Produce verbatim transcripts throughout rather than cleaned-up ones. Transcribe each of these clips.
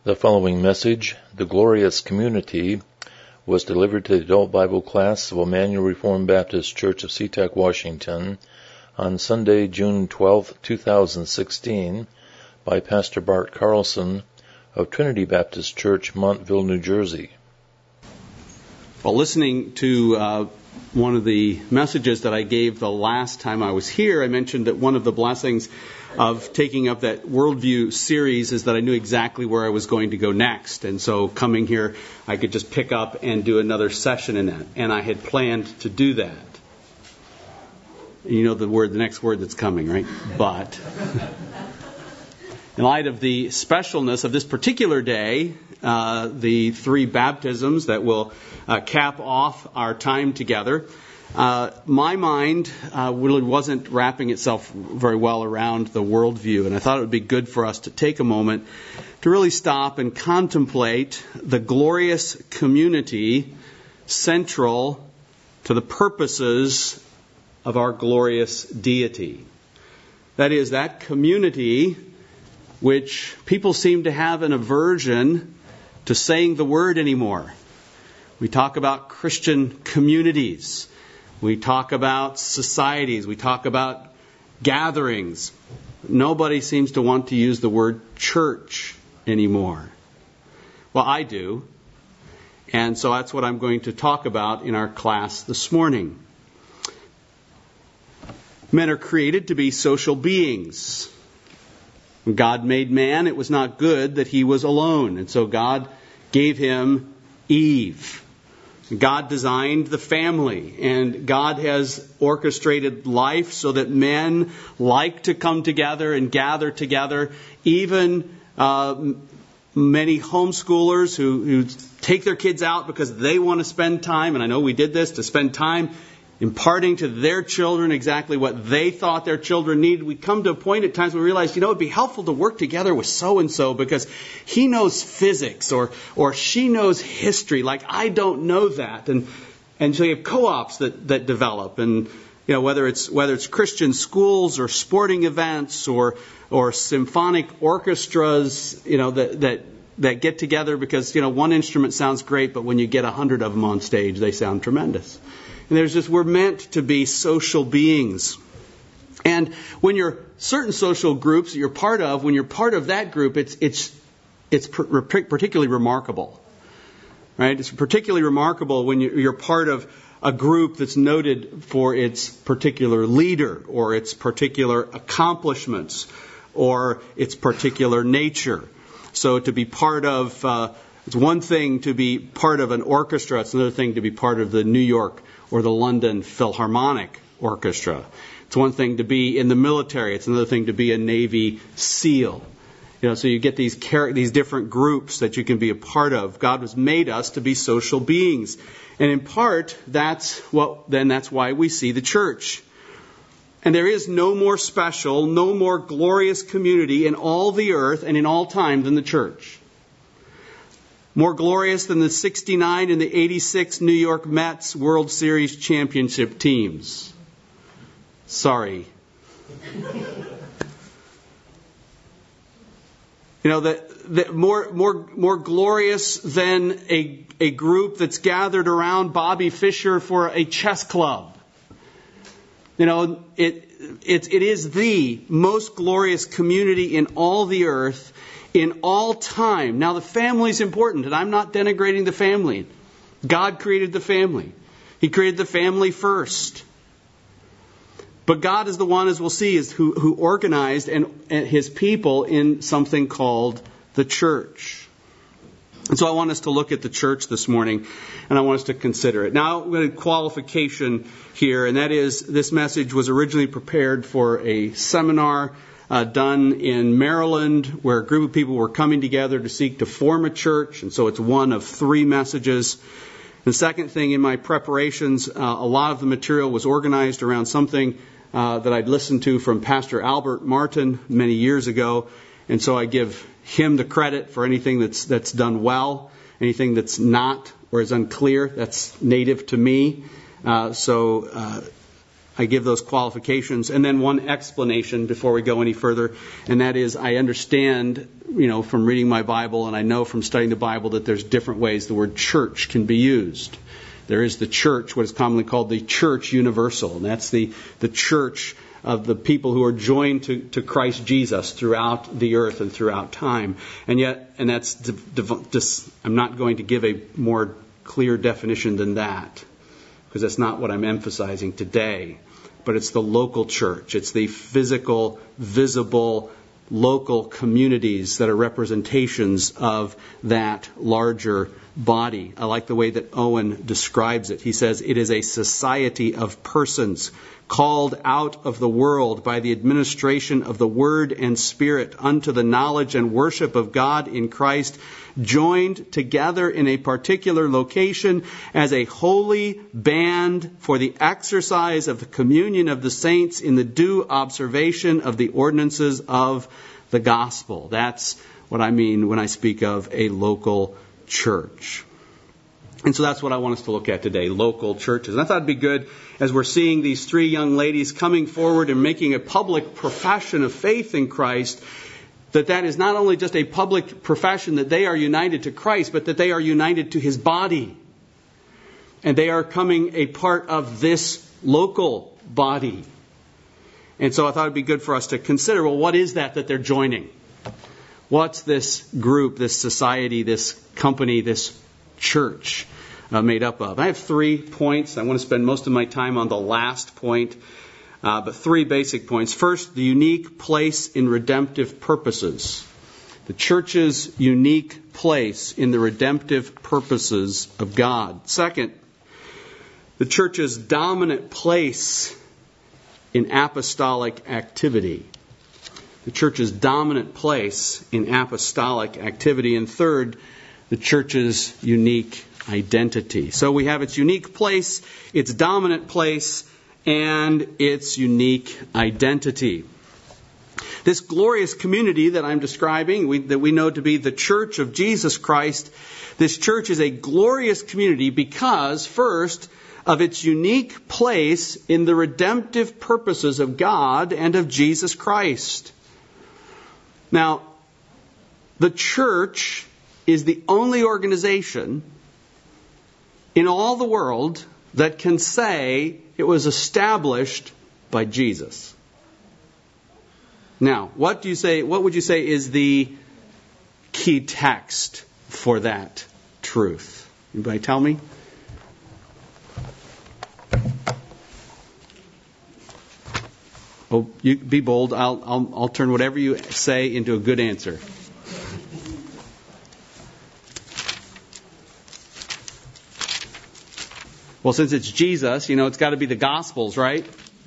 The following message, The Glorious Community, was delivered to the adult Bible class of Emmanuel Reformed Baptist Church of SeaTac, Washington, on Sunday, June twelfth, two thousand sixteen, by Pastor Bart Carlson of Trinity Baptist Church, Montville, New Jersey. Well, listening to uh, one of the messages that I gave the last time I was here, I mentioned that one of the blessings of taking up that Worldview series is that I knew exactly where I was going to go next. And so coming here, I could just pick up and do another session in that. And I had planned to do that. You know the word, the next word that's coming, right? But in light of the specialness of this particular day, uh, the three baptisms that will uh, cap off our time together, Uh, my mind uh, really wasn't wrapping itself very well around the worldview, and I thought it would be good for us to take a moment to really stop and contemplate the glorious community central to the purposes of our glorious deity. That is, that community which people seem to have an aversion to saying the word anymore. We talk about Christian communities. We talk about societies. We talk about gatherings. Nobody seems to want to use the word church anymore. Well, I do. And so that's what I'm going to talk about in our class this morning. Men are created to be social beings. When God made man, it was not good that he was alone. And so God gave him Eve. God designed the family, and God has orchestrated life so that men like to come together and gather together. Even uh, many homeschoolers who, who take their kids out because they want to spend time, and I know we did this, to spend time imparting to their children exactly what they thought their children needed. We come to a point at times where we realize, you know, it'd be helpful to work together with so-and-so because he knows physics or or she knows history. Like, I don't know that. And and so you have co-ops that, that develop. And, you know, whether it's whether it's Christian schools or sporting events or or symphonic orchestras, you know, that that that get together because, you know, one instrument sounds great, but when you get a hundred of them on stage, they sound tremendous. And there's just, we're meant to be social beings. And when you're certain social groups that you're part of, when you're part of that group, it's it's it's particularly remarkable, right? It's particularly remarkable when you're part of a group that's noted for its particular leader or its particular accomplishments or its particular nature. So to be part of, uh, it's one thing to be part of an orchestra. It's another thing to be part of the New York or the London Philharmonic Orchestra. It's one thing to be in the military. It's another thing to be a Navy SEAL. You know, so you get these char- these different groups that you can be a part of. God has made us to be social beings, and in part, that's what. Then that's why we see the church. And there is no more special, no more glorious community in all the earth and in all time than the church. More glorious than the sixty-nine and the eighty-six New York Mets World Series championship teams. Sorry. You know, that, that more more more glorious than a a group that's gathered around Bobby Fischer for a chess club. You know, it it it is the most glorious community in all the earth. In all time. Now, the family is important, and I'm not denigrating the family. God created the family. He created the family first. But God is the one, as we'll see, is who, who organized and, and His people in something called the church. And so I want us to look at the church this morning, and I want us to consider it. Now, we've got a qualification here, and that is this message was originally prepared for a seminar Uh, done in Maryland, where a group of people were coming together to seek to form a church. And so it's one of three messages. The second thing, in my preparations, uh, a lot of the material was organized around something uh, that I'd listened to from Pastor Albert Martin many years ago. And so I give him the credit for anything that's that's done well. Anything that's not or is unclear, that's native to me. Uh, so uh, I give those qualifications. And then one explanation before we go any further, and that is I understand, you know, from reading my Bible, and I know from studying the Bible that there's different ways the word church can be used. There is the church, what is commonly called the church universal, and that's the, the church of the people who are joined to, to Christ Jesus throughout the earth and throughout time. And yet, and that's, just, I'm not going to give a more clear definition than that, because that's not what I'm emphasizing today. But it's the local church. It's the physical, visible, local communities that are representations of that larger body. I like the way that Owen describes it. He says, it is a society of persons called out of the world by the administration of the Word and Spirit unto the knowledge and worship of God in Christ, joined together in a particular location as a holy band for the exercise of the communion of the saints in the due observation of the ordinances of the gospel. That's what I mean when I speak of a local church. And so that's what I want us to look at today, local churches. And I thought it'd be good, as we're seeing these three young ladies coming forward and making a public profession of faith in Christ, that that is not only just a public profession that they are united to Christ, but that they are united to His body. And they are coming a part of this local body. And so I thought it'd be good for us to consider, well, what is that that they're joining? What's this group, this society, this company, this church uh, made up of? I have three points. I want to spend most of my time on the last point, uh, but three basic points. First, the unique place in redemptive purposes. The church's unique place in the redemptive purposes of God. Second, the church's dominant place in apostolic activity. The church's dominant place in apostolic activity. And third, the church's unique identity. So we have its unique place, its dominant place, and its unique identity. This glorious community that I'm describing, we, that we know to be the Church of Jesus Christ, this church is a glorious community because, first, of its unique place in the redemptive purposes of God and of Jesus Christ. Now, the church is the only organization in all the world that can say it was established by Jesus. Now, what do you say? What would you say is the key text for that truth? Anybody tell me? Oh, you be bold. I'll, I'll, I'll turn whatever you say into a good answer. Well, since it's Jesus, you know, it's got to be the Gospels, right?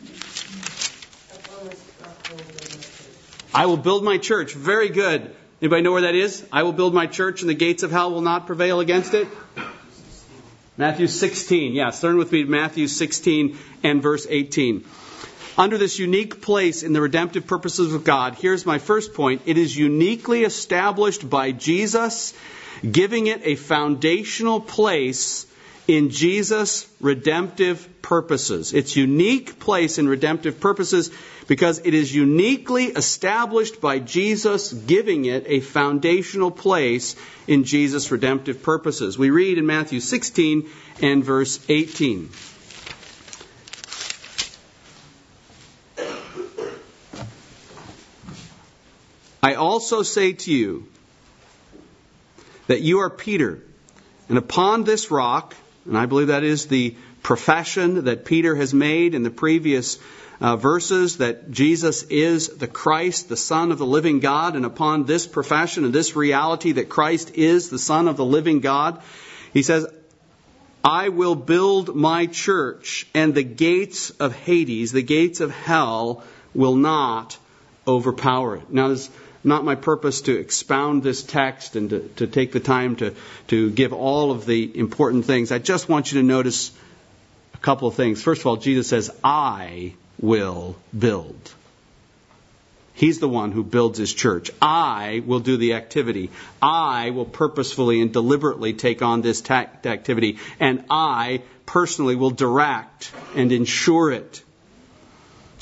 I will build my church. Very good. Anybody know where that is? I will build my church and the gates of hell will not prevail against it. Matthew sixteen. Yes, turn with me to Matthew sixteen and verse eighteen. Under this unique place in the redemptive purposes of God, here's my first point. It is uniquely established by Jesus, giving it a foundational place in Jesus' redemptive purposes. Its unique place in redemptive purposes because it is uniquely established by Jesus, giving it a foundational place in Jesus' redemptive purposes. We read in Matthew sixteen and verse eighteen. I also say to you that you are Peter, and upon this rock, and I believe that is the profession that Peter has made in the previous uh, verses, that Jesus is the Christ, the Son of the living God, and upon this profession and this reality that Christ is the Son of the living God, he says, I will build my church, and the gates of Hades, the gates of hell, will not overpower it. Now, this not my purpose to expound this text and to, to take the time to, to give all of the important things. I just want you to notice a couple of things. First of all, Jesus says, I will build. He's the one who builds His church. I will do the activity. I will purposefully and deliberately take on this ta- activity. And I personally will direct and ensure it.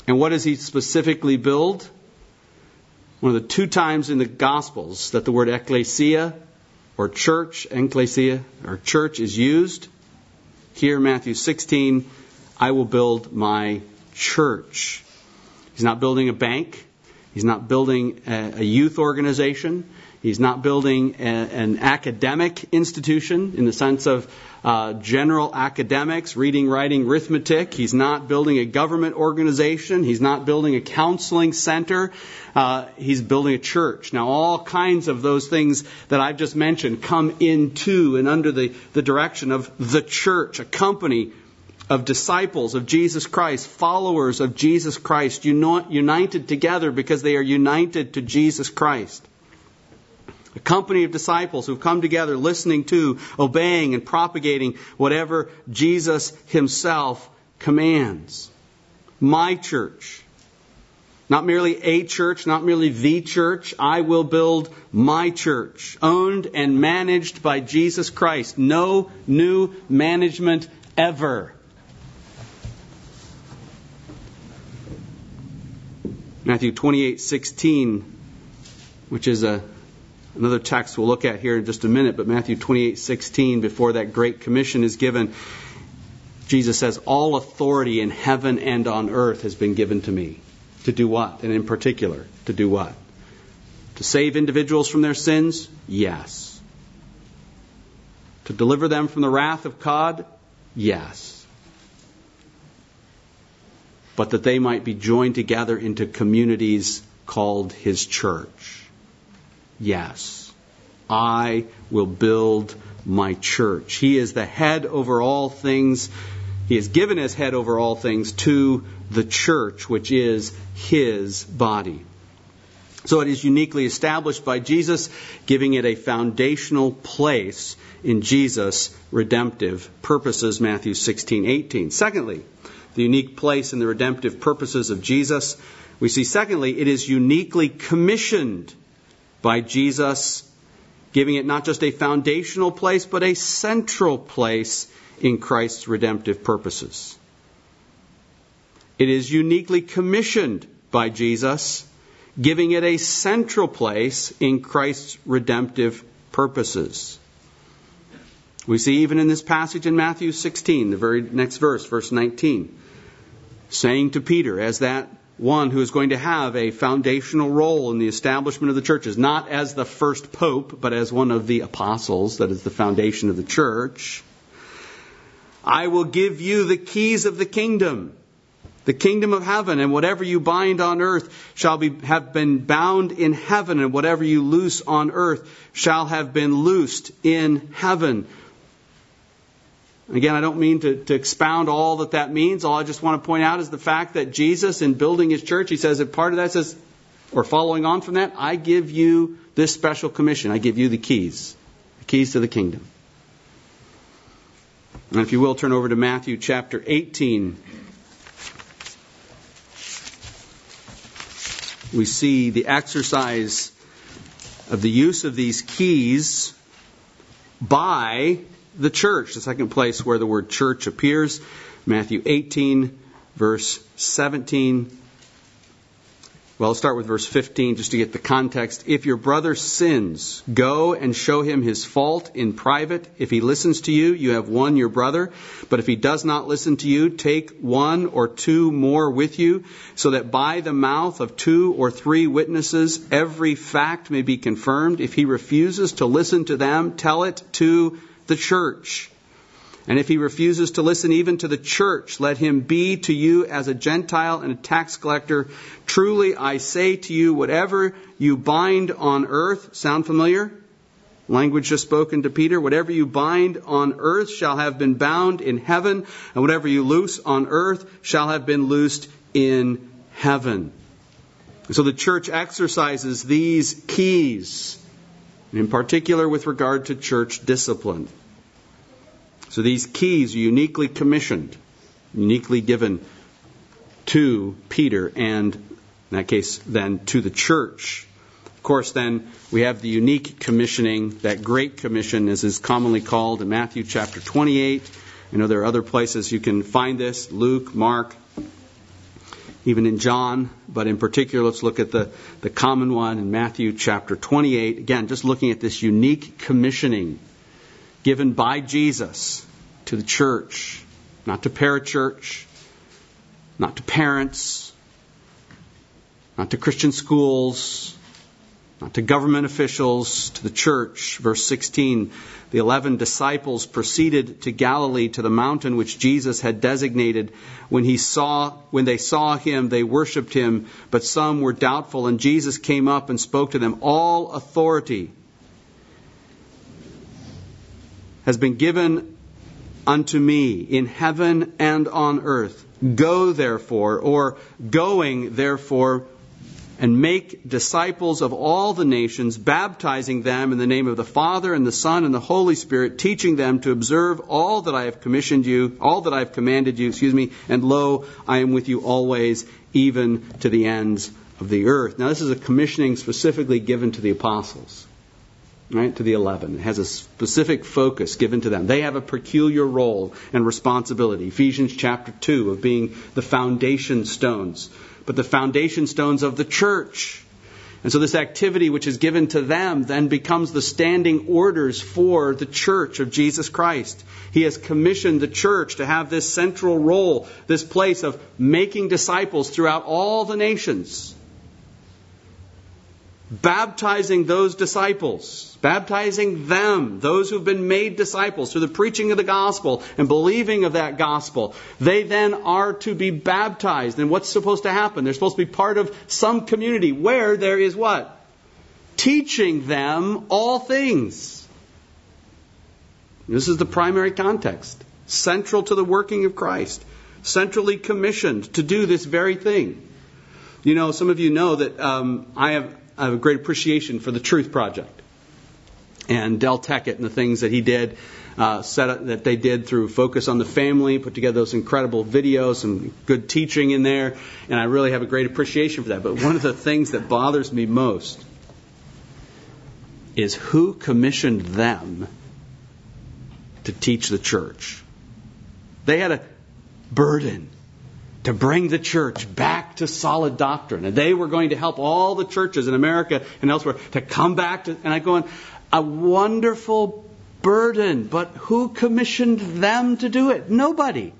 And what does he specifically build? One of the two times in the Gospels that the word ecclesia or church, ecclesia or church is used. Here, Matthew sixteen, I will build my church. He's not building a bank. He's not building a, a youth organization. He's not building a, an academic institution in the sense of uh, general academics, reading, writing, arithmetic. He's not building a government organization. He's not building a counseling center. Uh, he's building a church. Now, all kinds of those things that I've just mentioned come into and under the, the direction of the church, a company of disciples of Jesus Christ, followers of Jesus Christ, united together because they are united to Jesus Christ. A company of disciples who've come together listening to, obeying, and propagating whatever Jesus himself commands. My church. Not merely a church, not merely the church. I will build my church, owned and managed by Jesus Christ. No new management ever. Matthew twenty-eight sixteen, which is a another text we'll look at here in just a minute, but Matthew twenty-eight sixteen, before that Great Commission is given, Jesus says, all authority in heaven and on earth has been given to me. To do what? And in particular, to do what? To save individuals from their sins? Yes. To deliver them from the wrath of God? Yes. But that they might be joined together into communities called His church. Yes. I will build my church. He is the head over all things. He is given as head over all things to the church, which is His body. So it is uniquely established by Jesus, giving it a foundational place in Jesus' redemptive purposes, Matthew sixteen eighteen. Secondly, the unique place in the redemptive purposes of Jesus. We see, secondly, it is uniquely commissioned by Jesus, giving it not just a foundational place, but a central place in Christ's redemptive purposes. It is uniquely commissioned by Jesus, giving it a central place in Christ's redemptive purposes. We see even in this passage in Matthew sixteen, the very next verse, verse nineteen, saying to Peter, as that one who is going to have a foundational role in the establishment of the churches, not as the first pope, but as one of the apostles, that is the foundation of the church, I will give you the keys of the kingdom, the kingdom of heaven, and whatever you bind on earth shall be have been bound in heaven, and whatever you loose on earth shall have been loosed in heaven. Again, I don't mean to, to expound all that that means. All I just want to point out is the fact that Jesus, in building His church, He says that part of that says, or following on from that, I give you this special commission. I give you the keys, the keys to the kingdom. And if you will, turn over to Matthew chapter eighteen. We see the exercise of the use of these keys by the church. The second place where the word church appears, Matthew eighteen, verse seventeen. Well, I'll start with verse fifteen just to get the context. If your brother sins, go and show him his fault in private. If he listens to you, you have won your brother. But if he does not listen to you, take one or two more with you, so that by the mouth of two or three witnesses, every fact may be confirmed. If he refuses to listen to them, tell it to the church. And if he refuses to listen even to the church, let him be to you as a Gentile and a tax collector. Truly, I say to you, whatever you bind on earth, sound familiar? Language just spoken to Peter. Whatever you bind on earth shall have been bound in heaven, and whatever you loose on earth shall have been loosed in heaven. So the church exercises these keys, in particular with regard to church discipline. So these keys are uniquely commissioned, uniquely given to Peter, and in that case then to the church. Of course then we have the unique commissioning, that Great Commission as is commonly called in Matthew chapter twenty-eight. I know there are other places you can find this, Luke, Mark. even in John, but in particular, let's look at the, the common one in Matthew chapter twenty-eight. Again, just looking at this unique commissioning given by Jesus to the church, not to parachurch, not to parents, not to Christian schools, not to government officials, to the church. Verse sixteen, the eleven disciples proceeded to Galilee, to the mountain which Jesus had designated. When he saw, when they saw him, they worshipped him, but some were doubtful. And Jesus came up and spoke to them. All authority has been given unto me in heaven and on earth. Go therefore, or going therefore, and make disciples of all the nations, baptizing them in the name of the Father and the Son and the Holy Spirit, teaching them to observe all that I have commissioned you, all that I have commanded you, excuse me, and lo, I am with you always, even to the ends of the earth. Now this is a commissioning specifically given to the apostles, right, to the eleven. It has a specific focus given to them. They have a peculiar role and responsibility. Ephesians chapter two, of being the foundation stones, but the foundation stones of the church. And so this activity which is given to them then becomes the standing orders for the church of Jesus Christ. He has commissioned the church to have this central role, this place of making disciples throughout all the nations. Baptizing those disciples, baptizing them, those who've been made disciples through the preaching of the gospel and believing of that gospel. They then are to be baptized. And what's supposed to happen? They're supposed to be part of some community where there is what? Teaching them all things. This is the primary context. Central to the working of Christ. Centrally commissioned to do this very thing. You know, some of you know that um, I have I have a great appreciation for the Truth Project and Del Tackett and the things that he did, uh, set up, that they did through Focus on the Family, put together those incredible videos, some good teaching in there, and I really have a great appreciation for that. But one of the things that bothers me most is who commissioned them to teach the church. They had a burden to bring the church back to solid doctrine. And they were going to help all the churches in America and elsewhere to come back to, and I go on, a wonderful burden, but who commissioned them to do it? Nobody.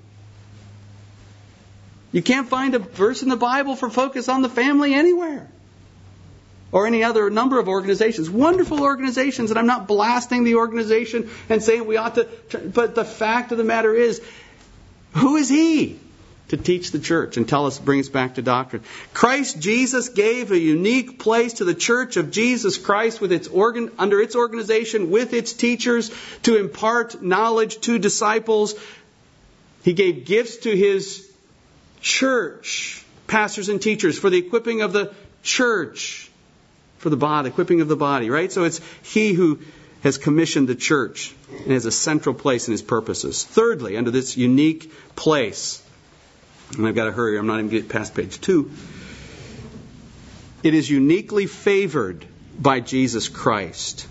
You can't find a verse in the Bible for Focus on the Family anywhere. Or any other number of organizations. Wonderful organizations, and I'm not blasting the organization and saying we ought to, but the fact of the matter is, who is he to teach the church and tell us, bring us back to doctrine? Christ Jesus gave a unique place to the church of Jesus Christ with its organ, under its organization, with its teachers, to impart knowledge to disciples. He gave gifts to His church, pastors and teachers, for the equipping of the church, for the body, equipping of the body, right? So it's He who has commissioned the church and has a central place in His purposes. Thirdly, under this unique place, and I've got to hurry, I'm not even getting past page two. It is uniquely favored by Jesus Christ.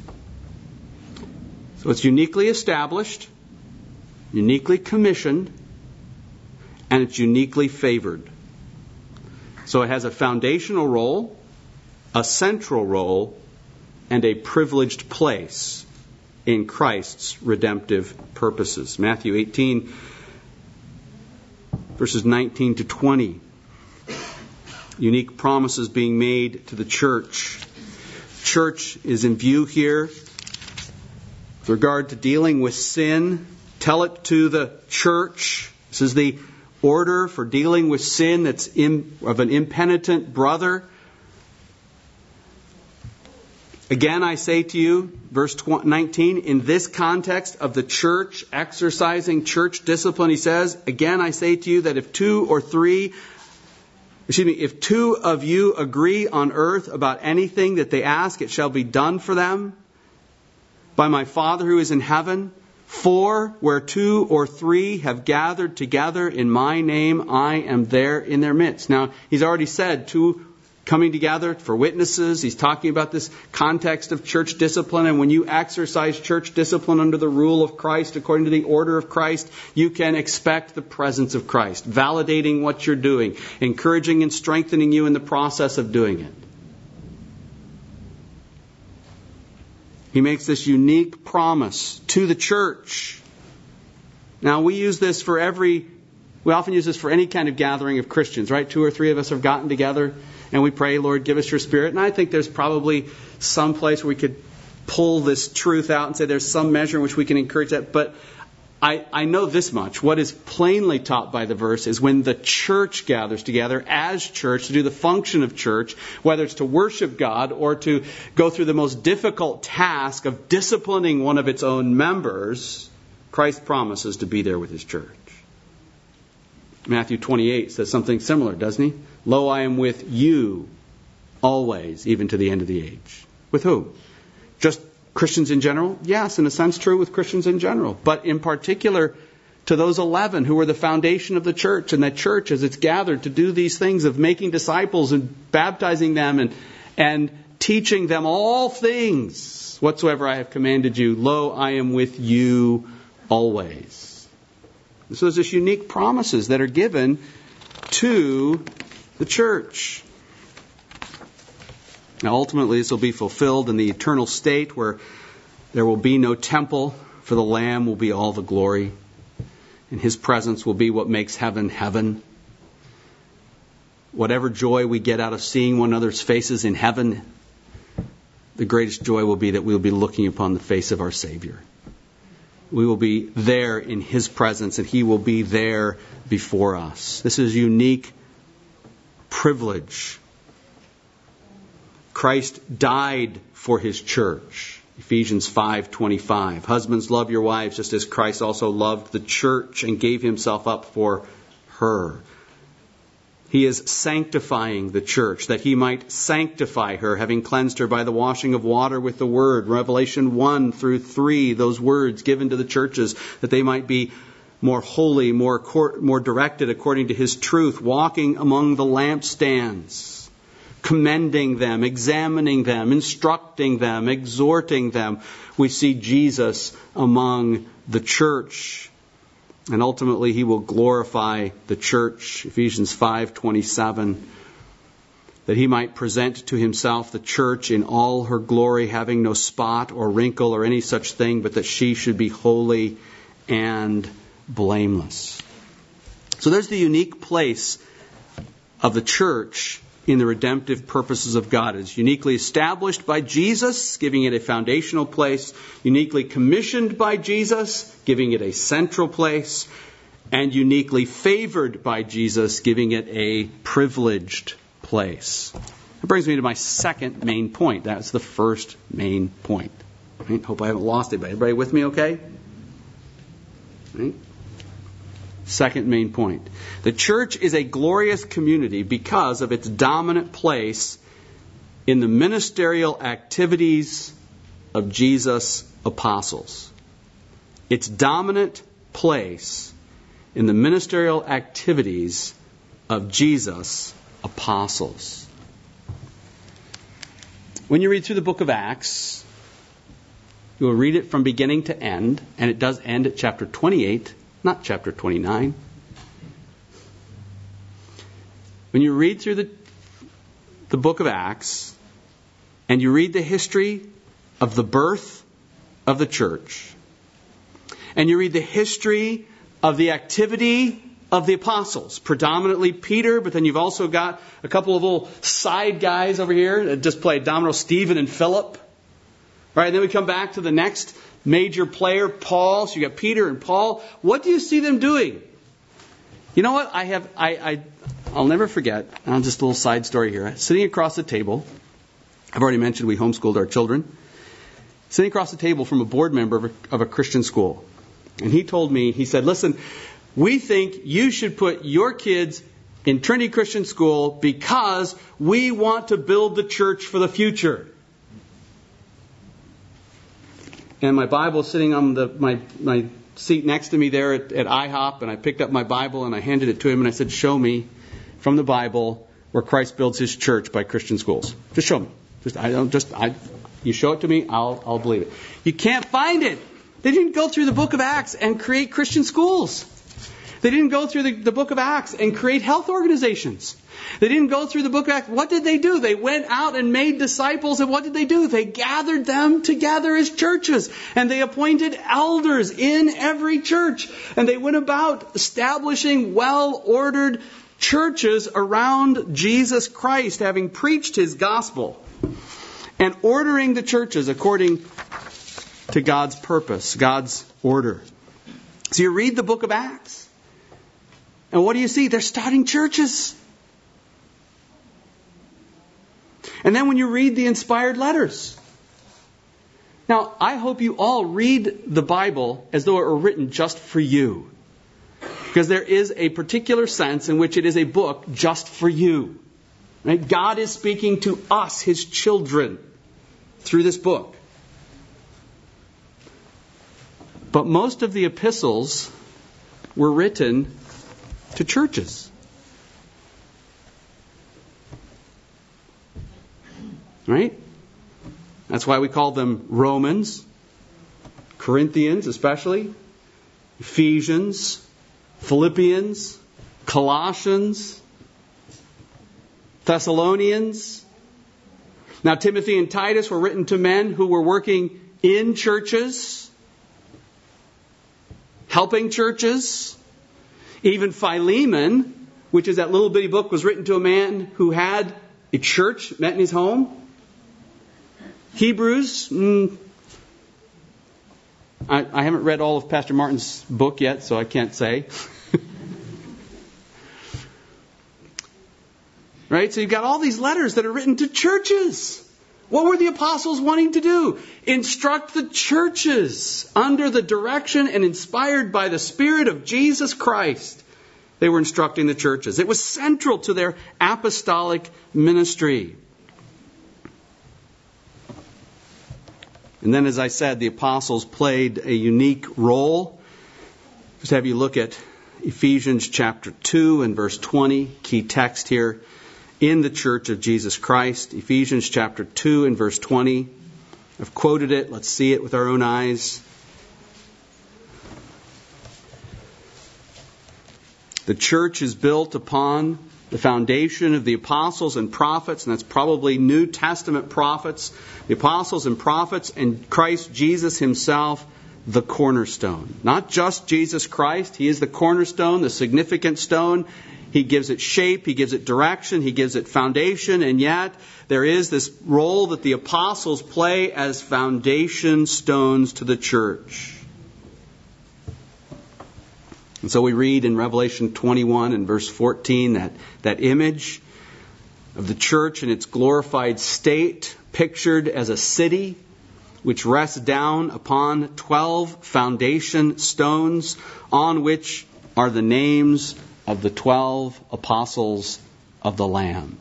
So it's uniquely established, uniquely commissioned, and it's uniquely favored. So it has a foundational role, a central role, and a privileged place in Christ's redemptive purposes. Matthew eighteen, verses nineteen to twenty. Unique promises being made to the church. Church is in view here. With regard to dealing with sin, tell it to the church. This is the order for dealing with sin that's in, of an impenitent brother. Again, I say to you, verse nineteen, in this context of the church exercising church discipline, he says, again, I say to you that if two or three, excuse me, if two of you agree on earth about anything that they ask, it shall be done for them by my Father who is in heaven. For where two or three have gathered together in my name, I am there in their midst. Now, he's already said two coming together for witnesses. He's talking about this context of church discipline. And when you exercise church discipline under the rule of Christ, according to the order of Christ, you can expect the presence of Christ, validating what you're doing, encouraging and strengthening you in the process of doing it. He makes this unique promise to the church. Now, we use this for every, we often use this for any kind of gathering of Christians, right? Two or three of us have gotten together and we pray, Lord, give us your Spirit. And I think there's probably some place where we could pull this truth out and say there's some measure in which we can encourage that. But I, I know this much. What is plainly taught by the verse is when the church gathers together as church to do the function of church, whether it's to worship God or to go through the most difficult task of disciplining one of its own members, Christ promises to be there with His church. Matthew twenty-eight says something similar, doesn't he? Lo, I am with you always, even to the end of the age. With whom? Just Christians in general? Yes, in a sense true with Christians in general. But in particular to those eleven who were the foundation of the church. And that church, as it's gathered to do these things of making disciples and baptizing them and, and teaching them all things whatsoever I have commanded you. Lo, I am with you always. So there's this unique promises that are given to the church. Now ultimately this will be fulfilled in the eternal state where there will be no temple, for the Lamb will be all the glory. And His presence will be what makes heaven heaven. Whatever joy we get out of seeing one another's faces in heaven, the greatest joy will be that we will be looking upon the face of our Savior. We will be there in His presence and He will be there before us. This is a unique privilege. Christ died for His church. Ephesians five twenty-five. Husbands, love your wives just as Christ also loved the church and gave Himself up for her. He is sanctifying the church that He might sanctify her, having cleansed her by the washing of water with the word. Revelation one through three, those words given to the churches that they might be more holy, more, more directed according to His truth, walking among the lampstands, commending them, examining them, instructing them, exhorting them. We see Jesus among the church. And ultimately He will glorify the church, Ephesians five twenty-seven, that He might present to Himself the church in all her glory, having no spot or wrinkle or any such thing, but that she should be holy and blameless. So there's the unique place of the church in the redemptive purposes of God. It is uniquely established by Jesus, giving it a foundational place, uniquely commissioned by Jesus, giving it a central place, and uniquely favored by Jesus, giving it a privileged place. That brings me to my second main point. That's the first main point. Right? Hope I haven't lost it, but everybody with me okay? Right? Second main point. The church is a glorious community because of its dominant place in the ministerial activities of Jesus' apostles. Its dominant place in the ministerial activities of Jesus' apostles. When you read through the book of Acts, you will read it from beginning to end, and it does end at chapter twenty-eight. Not chapter twenty-nine. When you read through the, the book of Acts and you read the history of the birth of the church and you read the history of the activity of the apostles, predominantly Peter, but then you've also got a couple of little side guys over here that just play domino, Stephen and Philip. Right, and then we come back to the next major player, Paul. So you got Peter and Paul. What do you see them doing? You know what? I have, I, I, I'll never forget. Uh, just a little side story here. Sitting across the table, I've already mentioned we homeschooled our children. Sitting across the table from a board member of a, of a Christian school, and he told me, he said, "Listen, we think you should put your kids in Trinity Christian School because we want to build the church for the future." And my Bible is sitting on the my my seat next to me there at, at I hop, and I picked up my Bible and I handed it to him and I said, "Show me from the Bible where Christ builds his church by Christian schools? Just show me. Just I don't just I you show it to me, I'll I'll believe it. You can't find it. They didn't go through the book of Acts and create Christian schools. They didn't go through the, the book of Acts and create health organizations. They didn't go through the book of Acts. What did they do? They went out and made disciples, and what did they do? They gathered them together as churches, and they appointed elders in every church, and they went about establishing well-ordered churches around Jesus Christ, having preached his gospel, and ordering the churches according to God's purpose, God's order. So you read the book of Acts, and what do you see? They're starting churches. And then when you read the inspired letters. Now, I hope you all read the Bible as though it were written just for you. Because there is a particular sense in which it is a book just for you. Right? God is speaking to us, his children, through this book. But most of the epistles were written to churches. Right? That's why we call them Romans, Corinthians especially, Ephesians, Philippians, Colossians, Thessalonians. Now Timothy and Titus were written to men who were working in churches, helping churches. Even Philemon, which is that little bitty book, was written to a man who had a church met in his home. Hebrews, mm, I, I haven't read all of Pastor Martin's book yet, so I can't say. Right? So you've got all these letters that are written to churches. What were the apostles wanting to do? Instruct the churches under the direction and inspired by the Spirit of Jesus Christ. They were instructing the churches. It was central to their apostolic ministry. And then, as I said, the apostles played a unique role. Just have you look at Ephesians chapter two and verse twenty, key text here. In the church of Jesus Christ, Ephesians chapter two and verse twenty. I've quoted it. Let's see it with our own eyes. The church is built upon the foundation of the apostles and prophets, and that's probably New Testament prophets. The apostles and prophets and Christ Jesus himself, the cornerstone. Not just Jesus Christ. He is the cornerstone, the significant stone. He gives it shape, he gives it direction, he gives it foundation, and yet there is this role that the apostles play as foundation stones to the church. And so we read in Revelation twenty-one and verse fourteen that, that image of the church in its glorified state, pictured as a city which rests down upon twelve foundation stones on which are the names of the twelve apostles of the Lamb.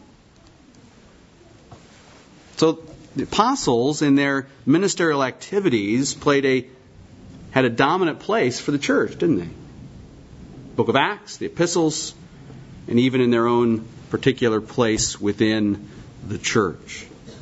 So the apostles in their ministerial activities played a had a dominant place for the church, didn't they? Book of Acts, the epistles, and even in their own particular place within the church.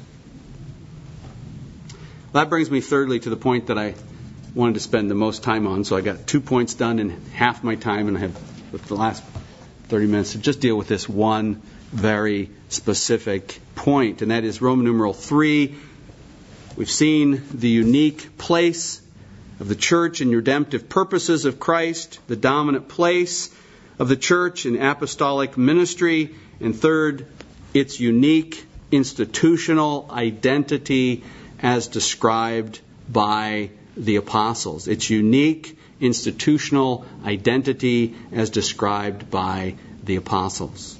That brings me thirdly to the point that I wanted to spend the most time on. So I got two points done in half my time, and I have with the last thirty minutes to just deal with this one very specific point, and that is Roman numeral three. We've seen the unique place of the church in redemptive purposes of Christ, the dominant place of the church in apostolic ministry, and third, its unique institutional identity as described by the apostles. Its unique institutional identity as described by the apostles.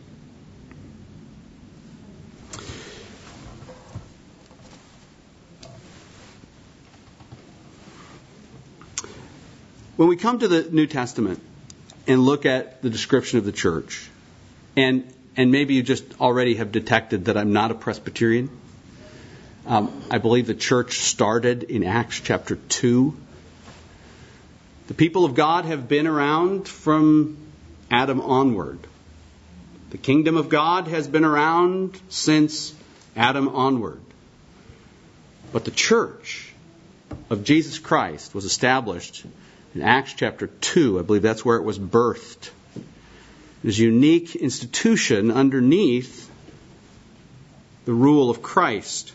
When we come to the New Testament and look at the description of the church, and and maybe you just already have detected that I'm not a Presbyterian. Um, I believe the church started in Acts chapter two. The people of God have been around from Adam onward. The kingdom of God has been around since Adam onward. But the church of Jesus Christ was established in Acts chapter two. I believe that's where it was birthed. This unique institution underneath the rule of Christ.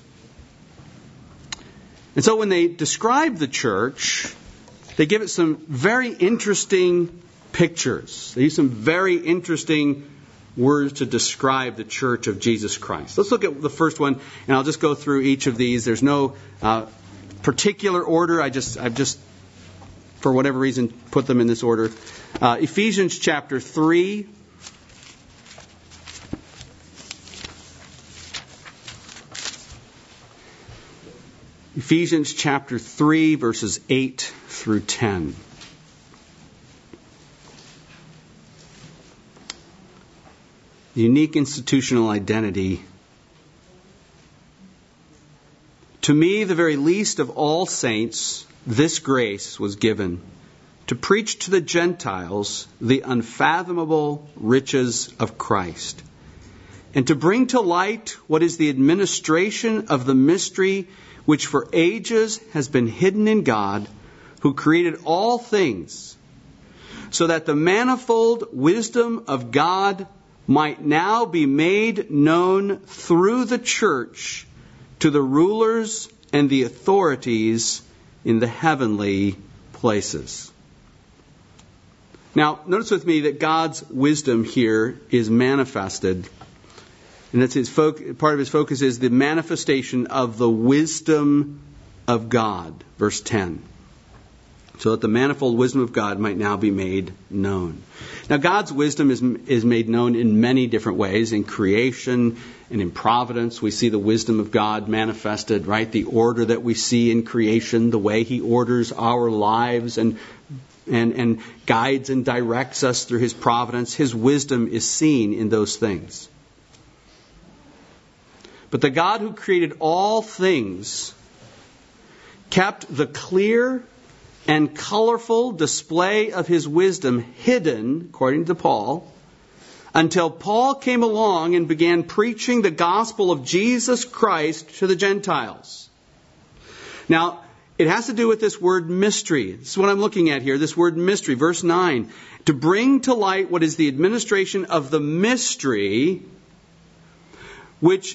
And so when they describe the church, they give it some very interesting pictures. They use some very interesting words to describe the church of Jesus Christ. Let's look at the first one, and I'll just go through each of these. There's no uh, particular order. I just, I've just, for whatever reason, put them in this order. Uh, Ephesians chapter three. Ephesians chapter three, verses eight through ten. Unique institutional identity. To me, the very least of all saints, this grace was given, to preach to the Gentiles the unfathomable riches of Christ, and to bring to light what is the administration of the mystery which for ages has been hidden in God, who created all things, so that the manifold wisdom of God might now be made known through the church to the rulers and the authorities in the heavenly places. Now, notice with me that God's wisdom here is manifested. And that's his fo- part of his focus is the manifestation of the wisdom of God. Verse ten. So that the manifold wisdom of God might now be made known. Now, God's wisdom is, is made known in many different ways. In creation and in providence, we see the wisdom of God manifested, right? The order that we see in creation, the way He orders our lives and, and, and guides and directs us through His providence. His wisdom is seen in those things. But the God who created all things kept the clear and colorful display of His wisdom hidden, according to Paul, until Paul came along and began preaching the gospel of Jesus Christ to the Gentiles. Now, it has to do with this word mystery. This is what I'm looking at here, this word mystery. Verse nine, to bring to light what is the administration of the mystery, which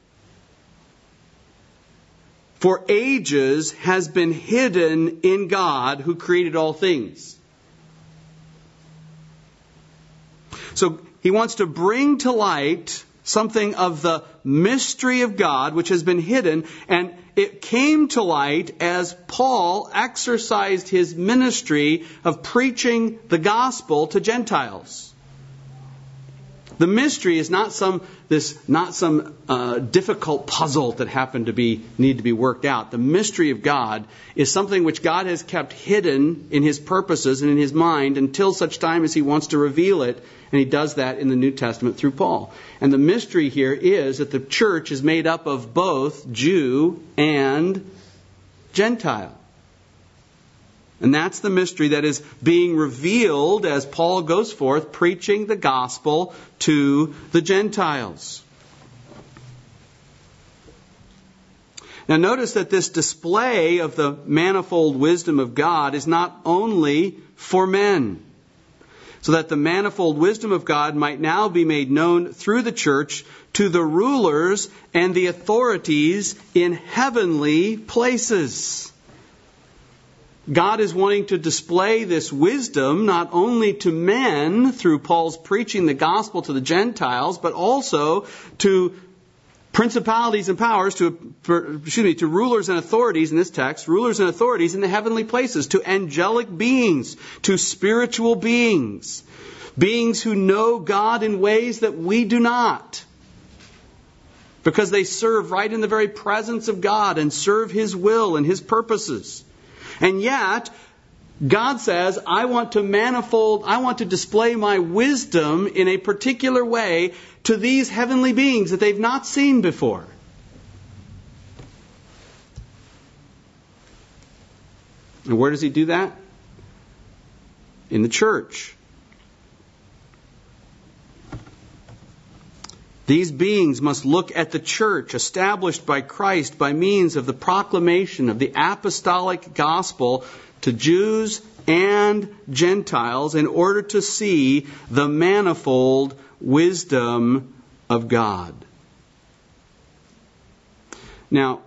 for ages has been hidden in God who created all things. So he wants to bring to light something of the mystery of God which has been hidden, and it came to light as Paul exercised his ministry of preaching the gospel to Gentiles. The mystery is not some this not some uh, difficult puzzle that happened to be need to be worked out. The mystery of God is something which God has kept hidden in His purposes and in His mind until such time as He wants to reveal it, and He does that in the New Testament through Paul. And the mystery here is that the church is made up of both Jew and Gentile. And that's the mystery that is being revealed as Paul goes forth preaching the gospel to the Gentiles. Now notice that this display of the manifold wisdom of God is not only for men, so that the manifold wisdom of God might now be made known through the church to the rulers and the authorities in heavenly places. God is wanting to display this wisdom not only to men through Paul's preaching the gospel to the Gentiles, but also to principalities and powers, to excuse me, to rulers and authorities in this text, rulers and authorities in the heavenly places, to angelic beings, to spiritual beings, beings who know God in ways that we do not, because they serve right in the very presence of God and serve His will and His purposes. And yet, God says, I want to manifold, I want to display my wisdom in a particular way to these heavenly beings that they've not seen before. And where does He do that? In the church. These beings must look at the church established by Christ by means of the proclamation of the apostolic gospel to Jews and Gentiles in order to see the manifold wisdom of God. Now,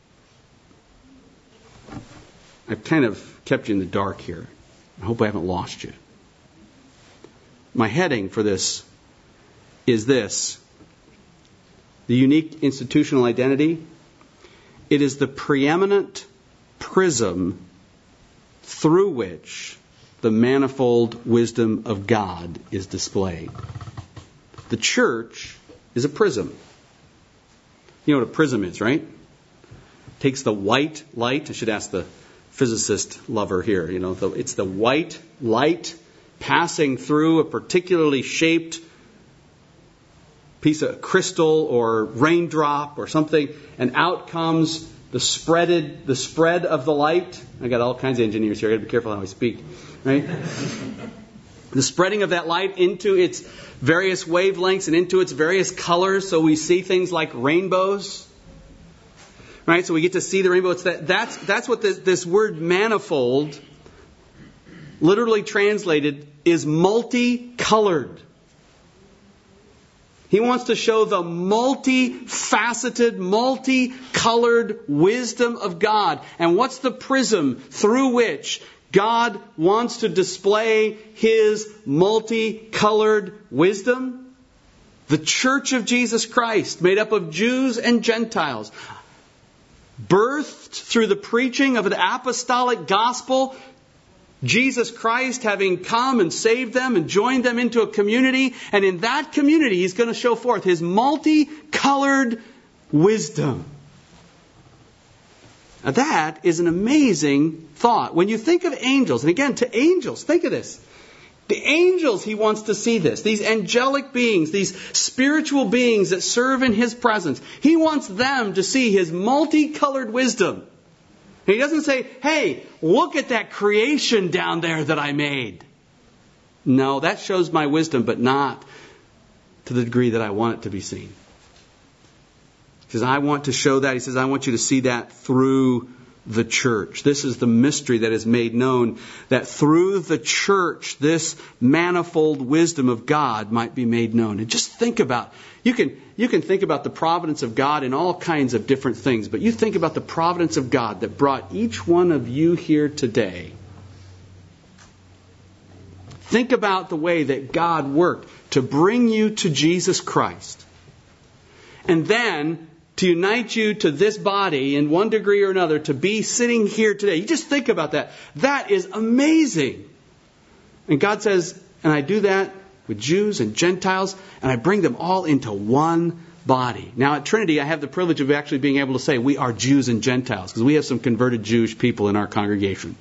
I've kind of kept you in the dark here. I hope I haven't lost you. My heading for this is this: the unique institutional identity. It is the preeminent prism through which the manifold wisdom of God is displayed. The church is a prism. You know what a prism is, right? It takes the white light. I should ask the physicist lover here. You know, the, it's the white light passing through a particularly shaped piece of crystal or raindrop or something, and out comes the spreaded, the spread of the light. I got all kinds of engineers here. I got to be careful how I speak, right? The spreading of that light into its various wavelengths and into its various colors, so we see things like rainbows, right? So we get to see the rainbow. It's that. That's that's what this, this word manifold, literally translated, is multicolored. He wants to show the multifaceted, multicolored wisdom of God. And what's the prism through which God wants to display His multicolored wisdom? The Church of Jesus Christ, made up of Jews and Gentiles, birthed through the preaching of an apostolic gospel, Jesus Christ having come and saved them and joined them into a community. And in that community, He's going to show forth His multicolored wisdom. Now that is an amazing thought. When you think of angels, and again, to angels, think of this. The angels, He wants to see this. These angelic beings, these spiritual beings that serve in His presence. He wants them to see His multicolored wisdom. And He doesn't say, hey, look at that creation down there that I made. No, that shows my wisdom, but not to the degree that I want it to be seen. He says, I want to show that. He says, I want you to see that through the church. This is the mystery that is made known, that through the church, this manifold wisdom of God might be made known. And just think about, you can, you can think about the providence of God in all kinds of different things, but you think about the providence of God that brought each one of you here today. Think about the way that God worked to bring you to Jesus Christ. And then to unite you to this body in one degree or another, to be sitting here today. You just think about that. That is amazing. And God says, and I do that with Jews and Gentiles, and I bring them all into one body. Now at Trinity, I have the privilege of actually being able to say we are Jews and Gentiles, because we have some converted Jewish people in our congregation.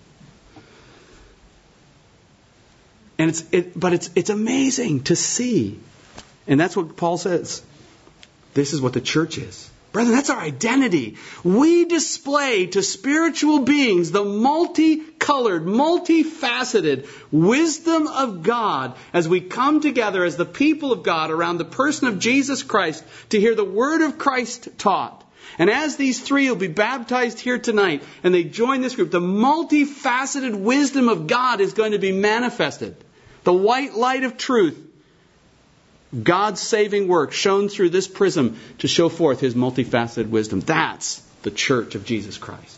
And it's, it, but it's, it's amazing to see. And that's what Paul says. This is what the church is. Brethren, that's our identity. We display to spiritual beings the multicolored, multifaceted wisdom of God as we come together as the people of God around the person of Jesus Christ to hear the word of Christ taught. And as these three will be baptized here tonight and they join this group, the multifaceted wisdom of God is going to be manifested. The white light of truth, God's saving work shown through this prism to show forth His multifaceted wisdom. That's the church of Jesus Christ.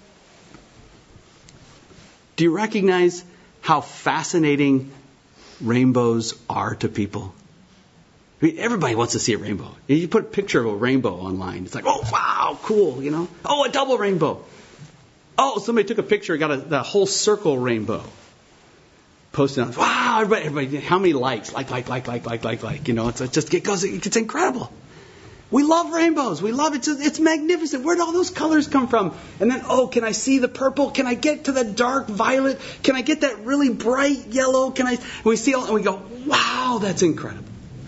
Do you recognize how fascinating rainbows are to people? I mean, everybody wants to see a rainbow. You put a picture of a rainbow online. It's like, oh, wow, cool, you know. Oh, a double rainbow. Oh, somebody took a picture and got a, the whole circle rainbow. Posting on, wow, everybody, everybody, how many likes? Like, like, like, like, like, like, like. You know, it's, it's just, it goes, it's incredible. We love rainbows. We love it. It's, it's magnificent. Where did all those colors come from? And then, oh, can I see the purple? Can I get to the dark violet? Can I get that really bright yellow? Can I? And we see all, and we go, wow, that's incredible.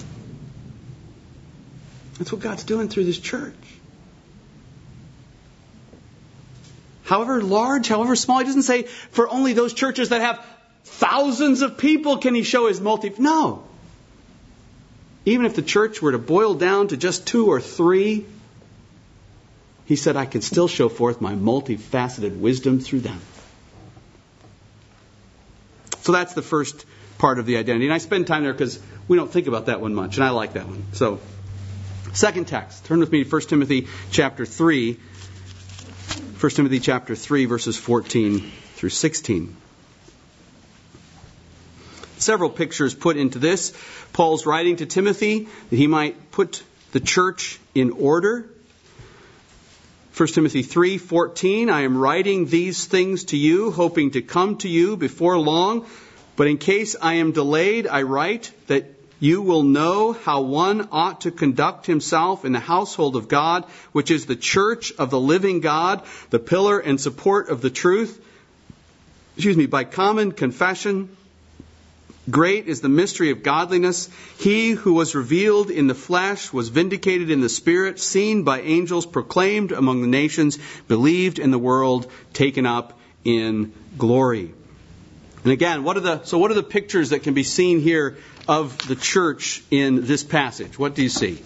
That's what God's doing through this church. However large, however small, He doesn't say for only those churches that have thousands of people can He show His multi... No. even if the church were to boil down to just two or three, he said, I can still show forth my multifaceted wisdom through them. So that's the first part of the identity. And I spend time there because we don't think about that one much, and I like that one. So, second text. Turn with me to First Timothy chapter three. First Timothy chapter three, verses fourteen through sixteen. Several pictures put into this. Paul's writing to Timothy that he might put the church in order. First Timothy three fourteen, I am writing these things to you, hoping to come to you before long. But in case I am delayed, I write that you will know how one ought to conduct himself in the household of God, which is the church of the living God, the pillar and support of the truth. Excuse me, by common confession, great is the mystery of godliness. He who was revealed in the flesh was vindicated in the spirit, seen by angels, proclaimed among the nations, believed in the world, taken up in glory. And again, what are the so what are the pictures that can be seen here of the church in this passage? What do you see?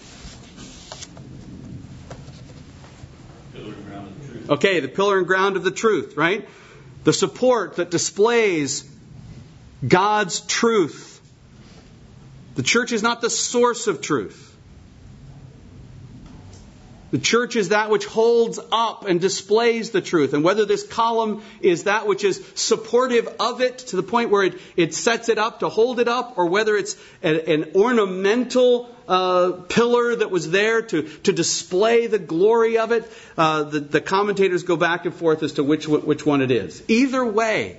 Pillar and ground of the truth. Okay, the pillar and ground of the truth, right? The support that displays God's truth. The church is not the source of truth. The church is that which holds up and displays the truth. And whether this column is that which is supportive of it to the point where it, it sets it up to hold it up, or whether it's a, an ornamental uh, pillar that was there to, to display the glory of it, uh, the, the commentators go back and forth as to which, which one it is. Either way,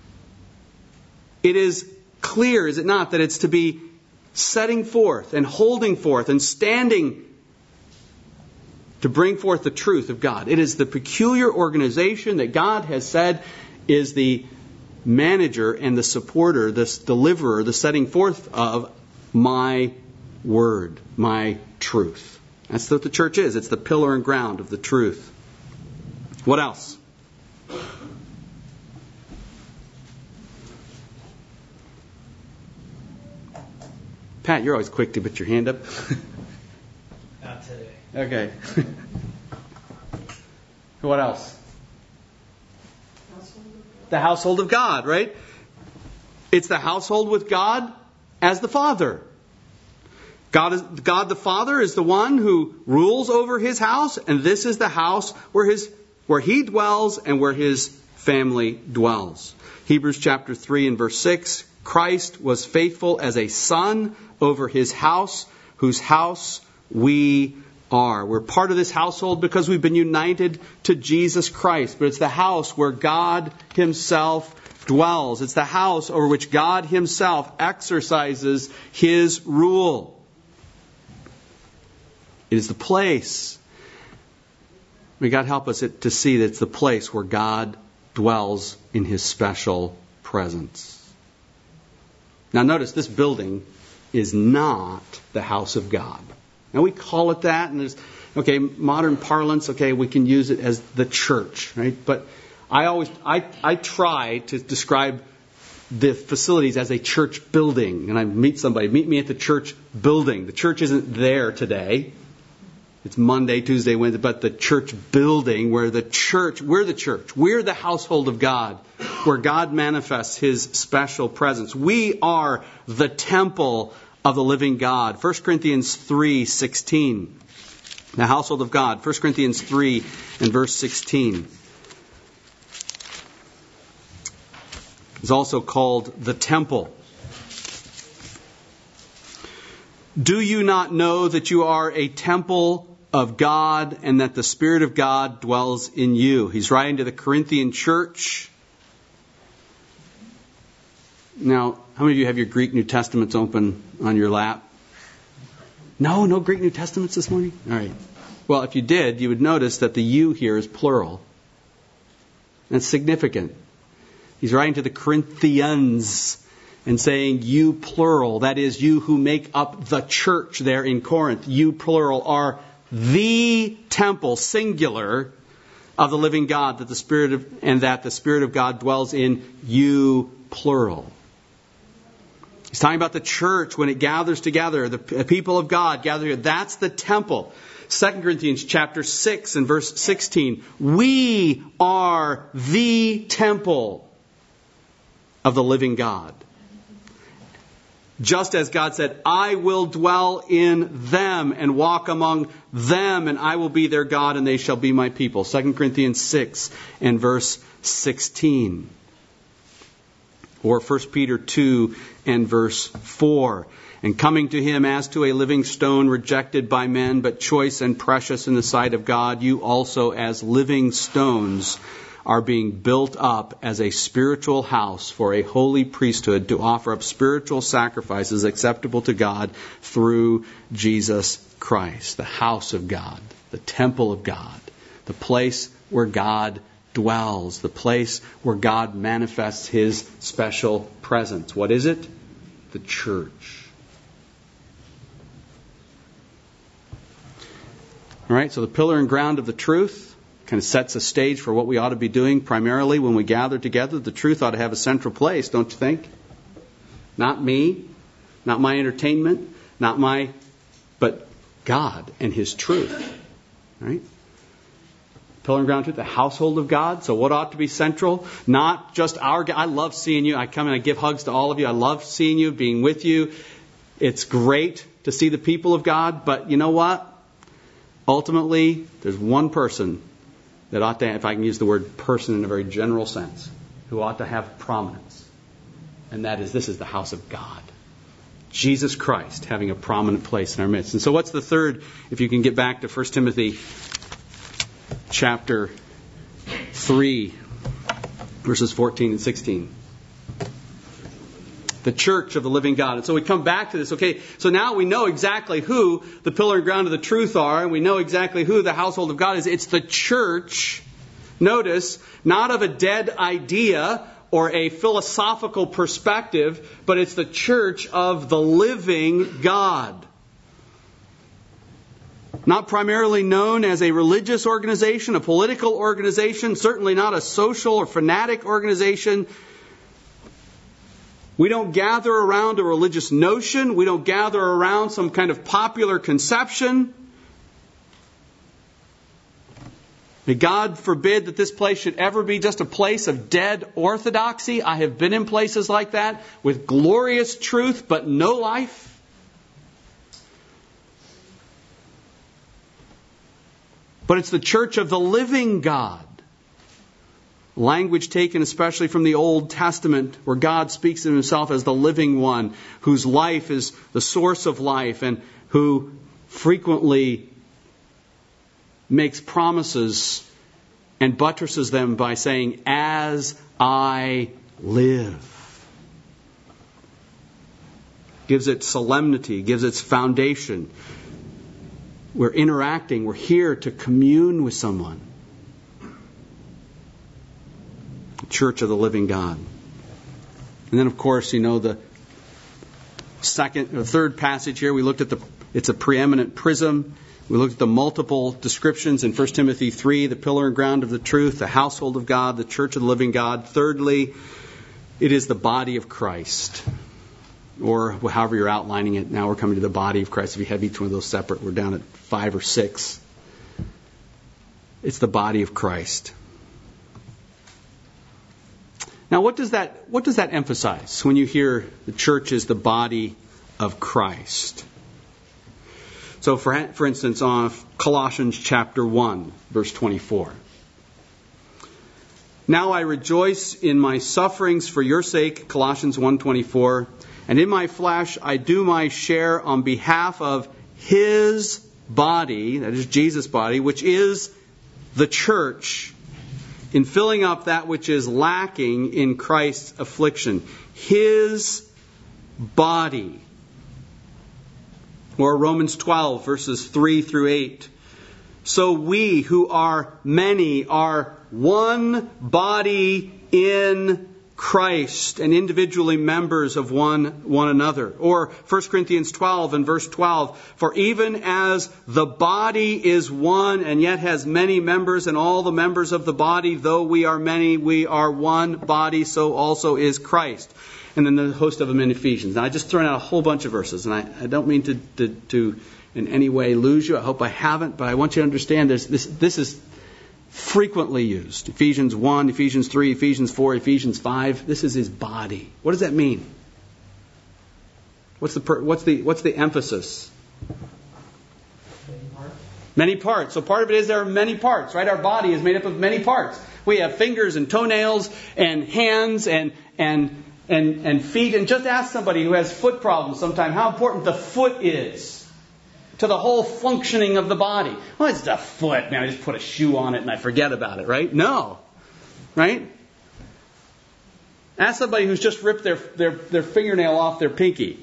it is clear, is it not, that it's to be setting forth and holding forth and standing to bring forth the truth of God. It is the peculiar organization that God has said is the manager and the supporter, the deliverer, the setting forth of my word, my truth. That's what the church is. It's the pillar and ground of the truth. What else? Pat, you're always quick to put your hand up. Not today. Okay. What else? The household of God, right? It's the household with God as the Father. God, is, God the Father is the one who rules over His house, and this is the house where His where He dwells and where His family dwells. Hebrews chapter three and verse six, Christ was faithful as a son over His house, whose house we are. We're part of this household because we've been united to Jesus Christ. But it's the house where God Himself dwells. It's the house over which God Himself exercises His rule. It is the place. May God help us to see that it's the place where God dwells in His special presence. Now notice, this building is not the house of God. Now we call it that, and there's, okay, modern parlance, okay, we can use it as the church, right? But I always, I, I try to describe the facilities as a church building. And I meet somebody, meet me at the church building. The church isn't there today. It's Monday, Tuesday, Wednesday, but the church building where the church, we're the church. We're the household of God, where God manifests His special presence. We are the temple of the living God. First Corinthians three sixteen. The household of God. First Corinthians three and verse sixteen. It's also called the temple. Do you not know that you are a temple of God and that the Spirit of God dwells in you? He's writing to the Corinthian church. Now, how many of you have your Greek New Testaments open on your lap? No, no Greek New Testaments this morning? All right. Well, if you did, you would notice that the you here is plural. That's significant. He's writing to the Corinthians and saying you plural. That is, you who make up the church there in Corinth. You plural are the temple, singular, of the living God, that the Spirit of, and that the Spirit of God dwells in you plural. He's talking about the church when it gathers together, the people of God gather together. That's the temple. Second Corinthians chapter six and verse sixteen. We are the temple of the living God. Just as God said, I will dwell in them and walk among them, and I will be their God, and they shall be my people. Second Corinthians six and verse sixteen. Or First Peter two and verse four. And coming to him as to a living stone rejected by men, but choice and precious in the sight of God, you also as living stones are being built up as a spiritual house for a holy priesthood to offer up spiritual sacrifices acceptable to God through Jesus Christ. The house of God, the temple of God, the place where God dwells, the place where God manifests His special presence. What is it? The church. All right, so the pillar and ground of the truth kind of sets a stage for what we ought to be doing primarily when we gather together. The truth ought to have a central place, don't you think? Not me, not my entertainment, not my, but God and His truth. Right? Pillar and ground truth, the household of God. So what ought to be central? Not just our, I love seeing you. I come and I give hugs to all of you. I love seeing you, being with you. It's great to see the people of God, but you know what? Ultimately, there's one person that ought to, if I can use the word person in a very general sense, who ought to have prominence. And that is, this is the house of God. Jesus Christ having a prominent place in our midst. And so what's the third, if you can get back to First Timothy chapter three, verses fourteen and sixteen. The church of the living God. And so we come back to this. Okay, so now we know exactly who the pillar and ground of the truth are, and we know exactly who the household of God is. It's the church, notice, not of a dead idea or a philosophical perspective, but it's the church of the living God. Not primarily known as a religious organization, a political organization, certainly not a social or fanatic organization. We don't gather around a religious notion. We don't gather around some kind of popular conception. May God forbid that this place should ever be just a place of dead orthodoxy. I have been in places like that with glorious truth but no life. But it's the church of the living God. Language taken especially from the Old Testament, where God speaks of Himself as the living one, whose life is the source of life, and who frequently makes promises and buttresses them by saying, as I live. Gives it solemnity, gives its foundation. We're interacting, we're here to commune with someone. Church of the living God. And then, of course, you know, the second or third passage here, we looked at the, it's a preeminent prism. We looked at the multiple descriptions in First Timothy three, the pillar and ground of the truth, the household of God, the church of the living God. Thirdly, it is the body of Christ. Or however you're outlining it. Now we're coming to the body of Christ. If you have each one of those separate, we're down at five or six. It's the body of Christ. Now, what does that what does that emphasize when you hear the church is the body of Christ? So, for for instance, on Colossians chapter one, verse twenty-four. Now I rejoice in my sufferings for your sake, Colossians one twenty-four, and in my flesh I do my share on behalf of His body, that is Jesus' body, which is the church, in filling up that which is lacking in Christ's affliction. His body. Or Romans twelve, verses three through eight. So we who are many are one body in Christ and individually members of one, one another. Or First Corinthians twelve and verse twelve, for even as the body is one and yet has many members, and all the members of the body, though we are many, we are one body, so also is Christ. And then the host of them in Ephesians. Now I just thrown out a whole bunch of verses, and I, I don't mean to, to, to in any way lose you. I hope I haven't, but I want you to understand this, this, this is frequently used. Ephesians one, Ephesians three, Ephesians four, Ephesians five. This is his body. What does that mean? What's the per, what's the what's the emphasis? Many parts. Many parts. So part of it is there are many parts, right? Our body is made up of many parts. We have fingers and toenails and hands and and and and feet. And just ask somebody who has foot problems sometime how important the foot is to the whole functioning of the body. Well, it's the foot. Man, I just put a shoe on it and I forget about it, right? No. Right? Ask somebody who's just ripped their, their, their fingernail off their pinky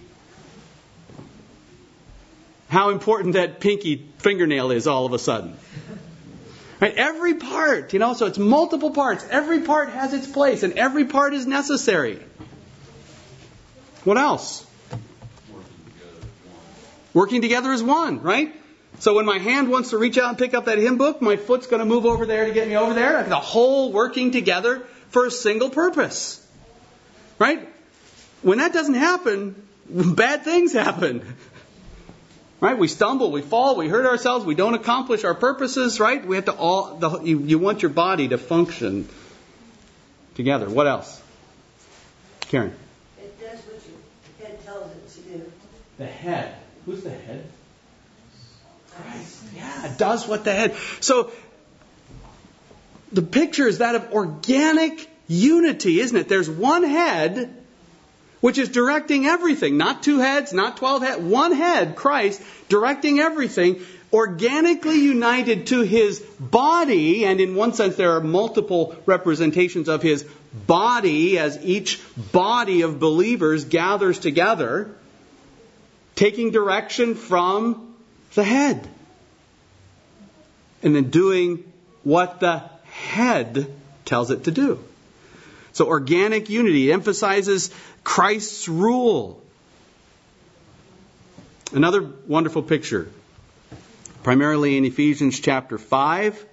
how important that pinky fingernail is all of a sudden. Right? Every part, you know, so it's multiple parts. Every part has its place and every part is necessary. What else? Working together as one, right? So when my hand wants to reach out and pick up that hymn book, my foot's going to move over there to get me over there. The whole working together for a single purpose. Right? When that doesn't happen, bad things happen. Right? We stumble, we fall, we hurt ourselves, we don't accomplish our purposes, right? We have to all, the, you, you want your body to function together. What else? Karen? It does what your head tells it to do. The head. Who's the head? Christ. Yeah, it does what the head. So, the picture is that of organic unity, isn't it? There's one head which is directing everything. Not two heads, not twelve heads. One head, Christ, directing everything. Organically united to His body. And in one sense, there are multiple representations of His body as each body of believers gathers together, taking direction from the head. And then doing what the head tells it to do. So organic unity emphasizes Christ's rule. Another wonderful picture, primarily in Ephesians chapter five.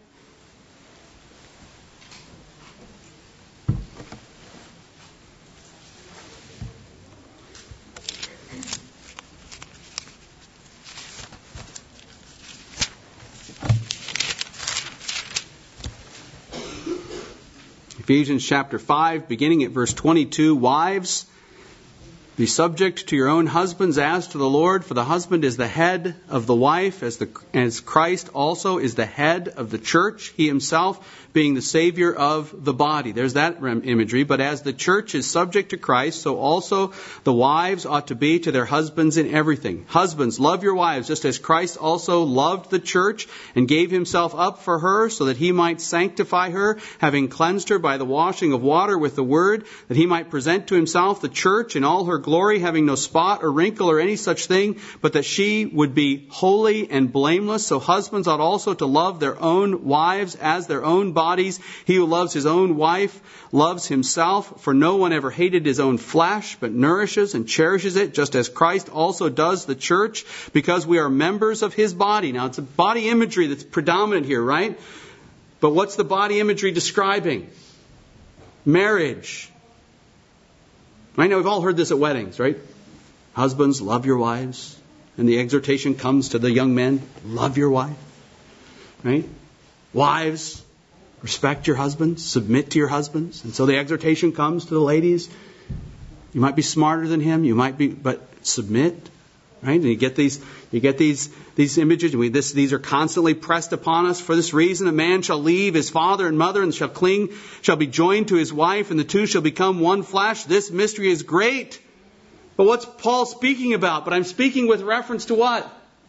Ephesians chapter five, beginning at verse twenty-two. Wives, be subject to your own husbands as to the Lord, for the husband is the head of the wife, as the as Christ also is the head of the church, He Himself being the Savior of the body. There's that imagery. But as the church is subject to Christ, so also the wives ought to be to their husbands in everything. Husbands, love your wives, just as Christ also loved the church and gave Himself up for her, so that He might sanctify her, having cleansed her by the washing of water with the word, that He might present to Himself the church in all her glory, having no spot or wrinkle or any such thing, but that she would be holy and blameless. So husbands ought also to love their own wives as their own bodies. He who loves his own wife loves himself, for no one ever hated his own flesh, but nourishes and cherishes it, just as Christ also does the church, because we are members of His body. Now, it's a body imagery that's predominant here, right? But what's the body imagery describing? Marriage. I know we've all heard this at weddings, right? Husbands, love your wives. And the exhortation comes to the young men, love your wife. Right? Wives, respect your husbands, submit to your husbands. And so the exhortation comes to the ladies. You might be smarter than him, you might be, but submit. Right? And you get these, you get these, these images. We, this, these are constantly pressed upon us. For this reason, a man shall leave his father and mother and shall cling, shall be joined to his wife, and the two shall become one flesh. This mystery is great. But what's Paul speaking about? But I'm speaking with reference to what?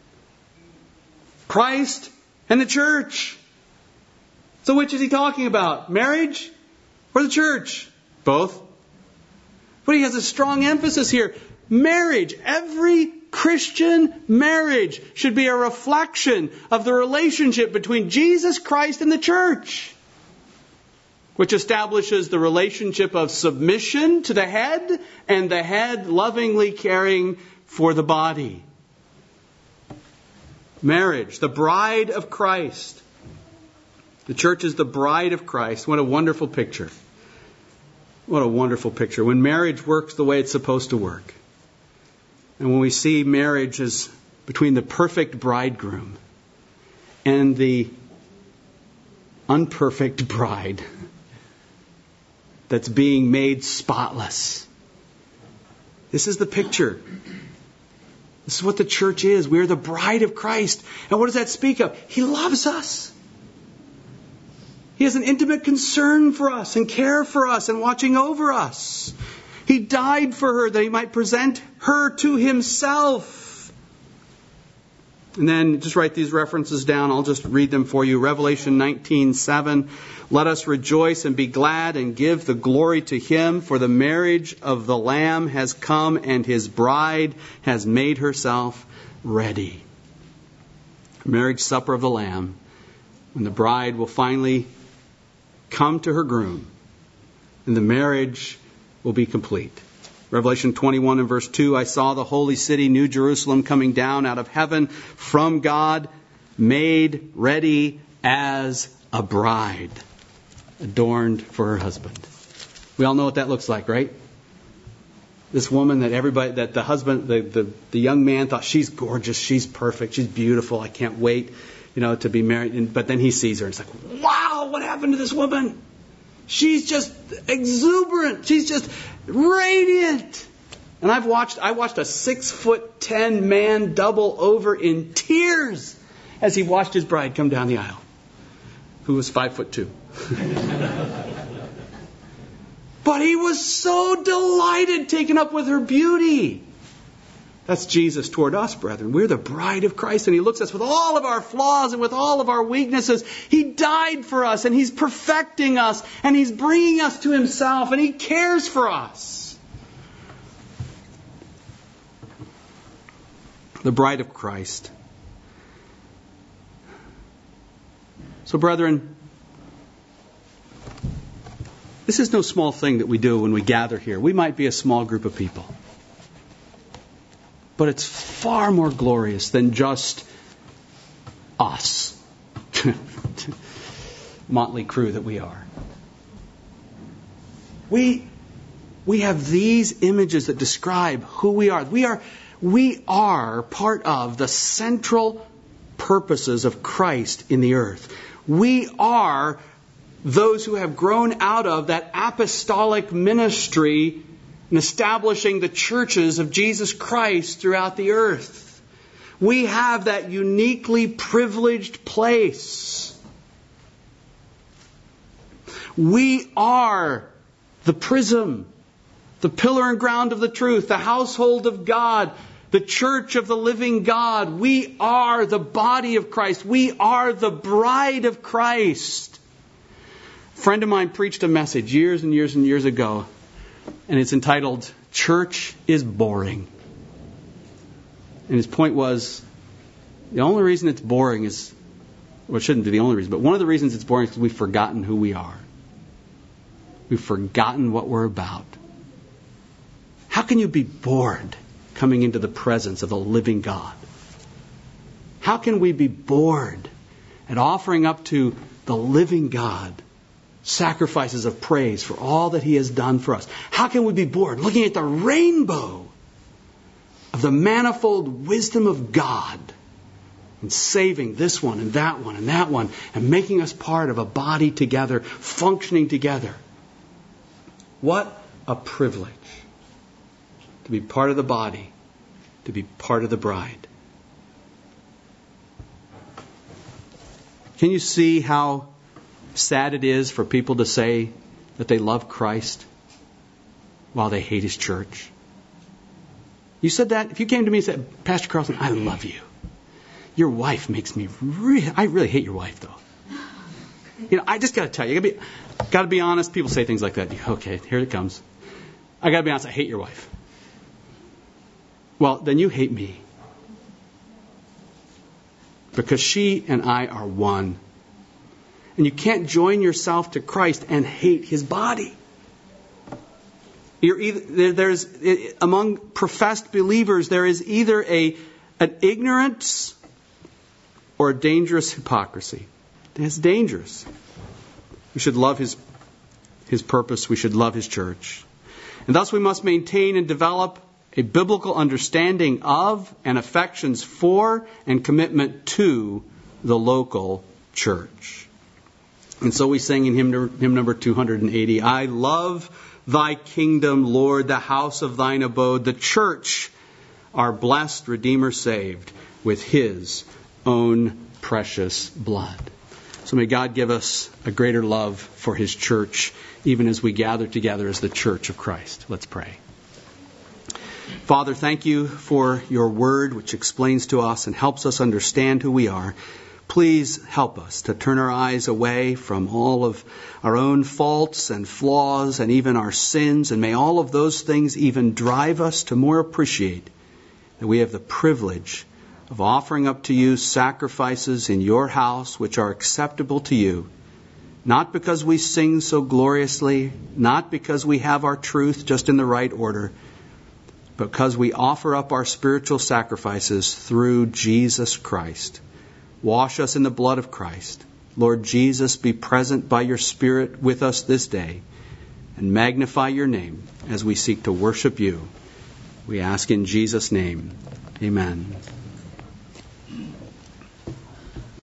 Christ and the church. So which is he talking about? Marriage or the church? Both. But he has a strong emphasis here. Marriage, every Christian marriage should be a reflection of the relationship between Jesus Christ and the church. which establishes the relationship of submission to the head and the head lovingly caring for the body. Marriage, the bride of Christ. The church is the bride of Christ. What a wonderful picture. What a wonderful picture. When marriage works the way it's supposed to work. And when we see marriage as between the perfect bridegroom and the unperfect bride that's being made spotless. This is the picture. This is what the church is. We are the bride of Christ. And what does that speak of? He loves us. He has an intimate concern for us and care for us and watching over us. He died for her that He might present her to Himself. And then just write these references down. I'll just read them for you. Revelation nineteen seven. Let us rejoice and be glad and give the glory to Him, for the marriage of the Lamb has come and His bride has made herself ready. Marriage supper of the Lamb, when the bride will finally come to her groom and the marriage will be complete. Revelation twenty-one and verse two, I saw the holy city, New Jerusalem, coming down out of heaven from God, made ready as a bride, adorned for her husband. We all know what that looks like, right? This woman that everybody, that the husband, the, the, the young man thought, she's gorgeous, she's perfect, she's beautiful, I can't wait, you know, to be married. And, but then he sees her and it's like, wow, what happened to this woman? She's just exuberant. She's just radiant. And I've watched, I watched a six foot ten man double over in tears as he watched his bride come down the aisle, who was five foot two. But he was so delighted, taken up with her beauty. That's Jesus toward us, brethren. We're the bride of Christ, and He looks at us with all of our flaws and with all of our weaknesses. He died for us, and He's perfecting us, and He's bringing us to Himself, and He cares for us. The bride of Christ. So, brethren, this is no small thing that we do when we gather here. We might be a small group of people. But it's far more glorious than just us. Motley crew that we are. We, we have these images that describe who we are. We are, we are part of the central purposes of Christ in the earth. We are those who have grown out of that apostolic ministry and establishing the churches of Jesus Christ throughout the earth. We have that uniquely privileged place. We are the prism, the pillar and ground of the truth, the household of God, the church of the living God. We are the body of Christ. We are the bride of Christ. A friend of mine preached a message years and years and years ago, and it's entitled, Church is Boring. And his point was, the only reason it's boring is, well, it shouldn't be the only reason, but one of the reasons it's boring is because we've forgotten who we are. We've forgotten what we're about. How can you be bored coming into the presence of the living God? How can we be bored at offering up to the living God sacrifices of praise for all that He has done for us? How can we be bored looking at the rainbow of the manifold wisdom of God and saving this one and that one and that one and making us part of a body together, functioning together? What a privilege to be part of the body, to be part of the bride. Can you see how sad it is for people to say that they love Christ while they hate His church? You said that? If you came to me and said, Pastor Carlson, I love you. Your wife makes me really, I really hate your wife though. You know, I just got to tell you, you got to be, got to be honest. People say things like that. Okay, here it comes. I got to be honest, I hate your wife. Well, then you hate me. Because she and I are one. And you can't join yourself to Christ and hate His body. You're either, there's, among professed believers, there is either a, an ignorance or a dangerous hypocrisy. It's dangerous. We should love His, His purpose. We should love His church. And thus we must maintain and develop a biblical understanding of and affections for and commitment to the local church. And so we sing in hymn, hymn number two hundred eighty, I love Thy kingdom, Lord, the house of Thine abode, the church, our blessed Redeemer saved with His own precious blood. So may God give us a greater love for His church, even as we gather together as the church of Christ. Let's pray. Father, thank You for Your word, which explains to us and helps us understand who we are. Please help us to turn our eyes away from all of our own faults and flaws and even our sins. And may all of those things even drive us to more appreciate that we have the privilege of offering up to You sacrifices in Your house which are acceptable to You. Not because we sing so gloriously, not because we have our truth just in the right order, but because we offer up our spiritual sacrifices through Jesus Christ. Wash us in the blood of Christ. Lord Jesus, be present by Your Spirit with us this day and magnify Your name as we seek to worship You. We ask in Jesus' name. Amen.